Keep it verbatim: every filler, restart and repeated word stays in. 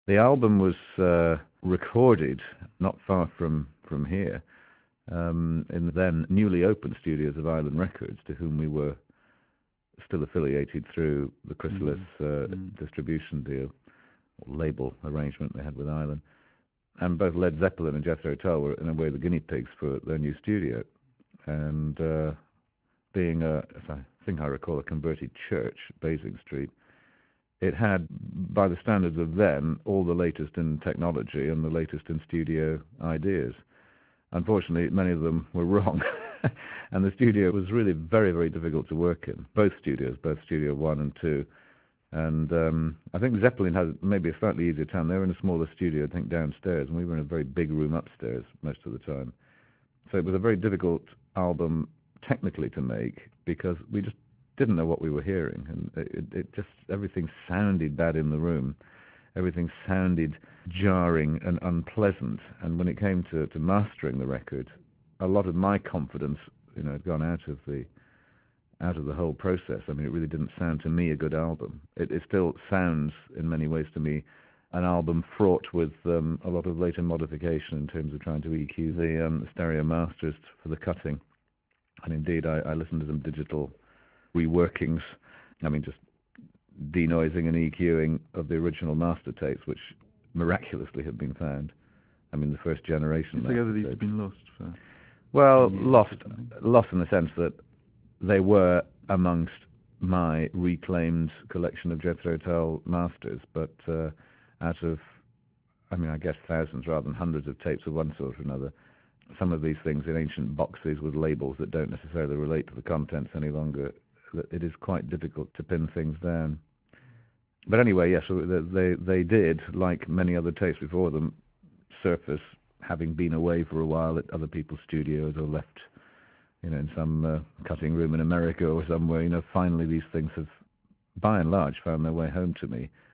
The album was uh, recorded not far from, from here, um, in the then newly opened studios of Island Records, to whom we were still affiliated through the Chrysalis mm. Uh, mm. distribution deal, or label arrangement they had with Island. And both Led Zeppelin and Jethro Tull were, in a way, the guinea pigs for their new studio. And uh, being, a, as I think I recall, a converted church, Basing Street, it had, by the standards of then, all the latest in technology and the latest in studio ideas. Unfortunately, many of them were wrong. And the studio was really very, very difficult to work in. Both studios, both Studio One and Two. And um, I think Zeppelin had maybe a slightly easier time. They were in a smaller studio, I think, downstairs, and we were in a very big room upstairs most of the time. So it was a very difficult album technically to make because we just didn't know what we were hearing, and it, it just everything sounded bad in the room. Everything sounded jarring and unpleasant. And when it came to, to mastering the record, a lot of my confidence, you know, had gone out of the out of the whole process. I mean, it really didn't sound to me a good album. It, it still sounds, in many ways, to me, an album fraught with um, a lot of later modification in terms of trying to E Q the, um, the stereo masters for the cutting. And indeed, I, I listened to some digital reworkings. I mean, just denoising and EQing of the original master tapes, which miraculously have been found. I mean, the first generation. Together these have been lost. For well, lost, lost in the sense that they were amongst my reclaimed collection of Jethro Tull masters, but uh, out of, I mean, I guess thousands rather than hundreds of tapes of one sort or another, some of these things in ancient boxes with labels that don't necessarily relate to the contents any longer, it is quite difficult to pin things down. But anyway, yes, they they did, like many other tapes before them, surface, having been away for a while at other people's studios or left, you know, in some uh, cutting room in America or somewhere. You know, finally these things have, by and large, found their way home to me.